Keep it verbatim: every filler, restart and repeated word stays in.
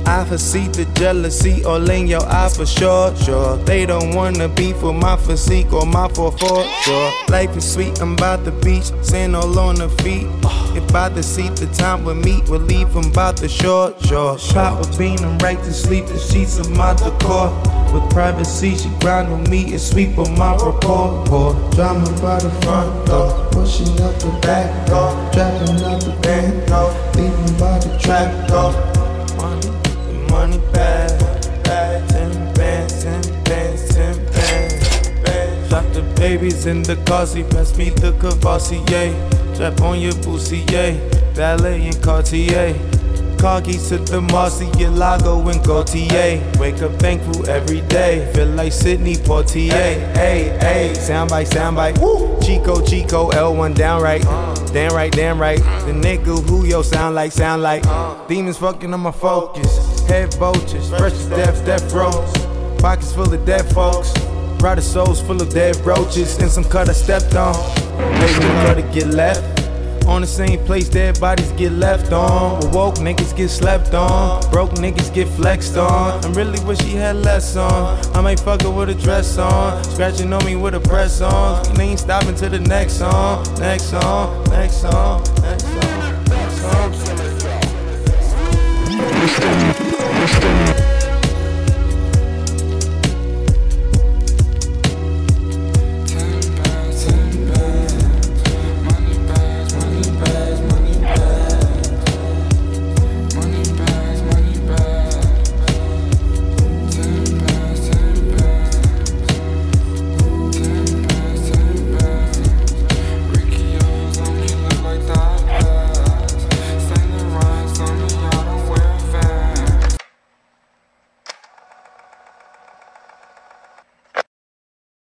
I foresee the jealousy all in your eyes for sure, sure. They don't wanna be for my physique or my four four, sure. Life is sweet, I'm by the beach, sand all on the feet. If by the seat, the time we meet, we'll leave them by the shore, sure. Pop a bean, I'm right to sleep, the sheets of my decor. With privacy, she grind on me and sweep on my rapport. Pour drama by the front door, pushing up the back door, trapping out the band door, leaving by the trap door. Money, the money bag, bag, ten bands, ten bands, ten bands, bands. Drop the babies in the car seat, pass me the Cavassier. Strap on your Boussier, ballet and Cartier. Car keys to the Murcielago and Gaultier. Wake up thankful every day, feel like Sidney Poitier. Hey, hey, soundbite, soundbite. Woo. Chico, Chico, L one downright. Damn right, damn right. The nigga who yo sound like, sound like. Demons fucking on my focus. Head vultures, fresh as death, death rows. Pockets full of dead folks. Brighter souls full of dead roaches. And some cut I stepped on. Waiting for to get left. On the same place, dead bodies get left on. But woke niggas get slept on. Broke niggas get flexed on. I really wish she had less on. I might fuck her with a dress on. Scratching on me with a press on. And ain't stopping to the next song. Next song, next song, next song.